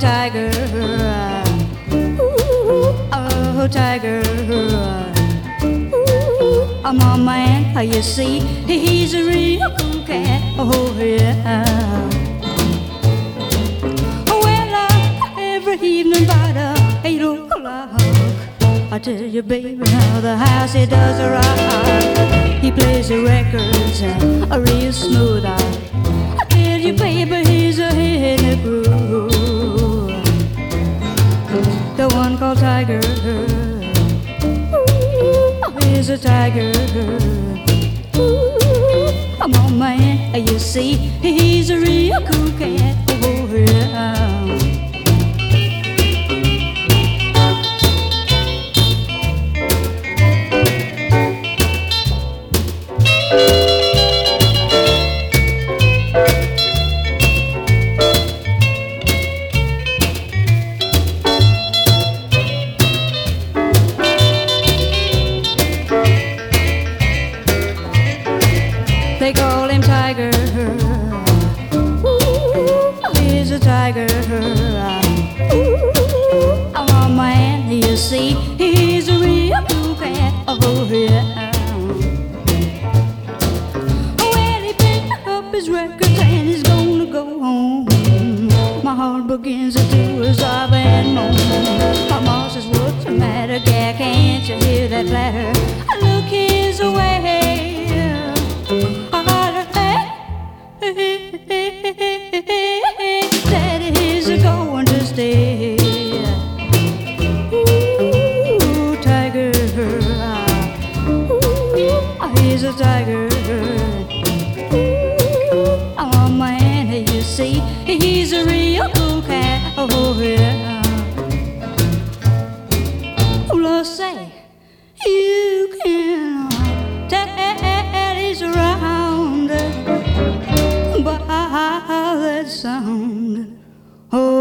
tiger. Ooh, oh, tiger. Ooh, I'm a man, you see, he's a real cool cat. Oh, yeah. Well, every evening by the 8 o'clock, I tell you, baby, how the house he does rock. He plays the records a real smooth. I tell you, baby, he's a hit in the groove. The one called Tiger. Ooh, he's a tiger. Ooh, come on, man, you see, he's a real cool cat. Oh, yeah. They call him Tiger. Ooh, he's a tiger. Ooh, oh man, you see, he's a real cool cat. Oh yeah. When he picked up his records and he's gonna go home, my heart begins to do a sob and moan. My mom says, what's the matter, gal? Can't you hear that flatter? Look his way. That is going to stay. Ooh, tiger. Ooh, he's a tiger. Ooh, oh man, you see, he's a real cool cat. Oh yeah. Well, say you can tell he's around by that sound. Oh.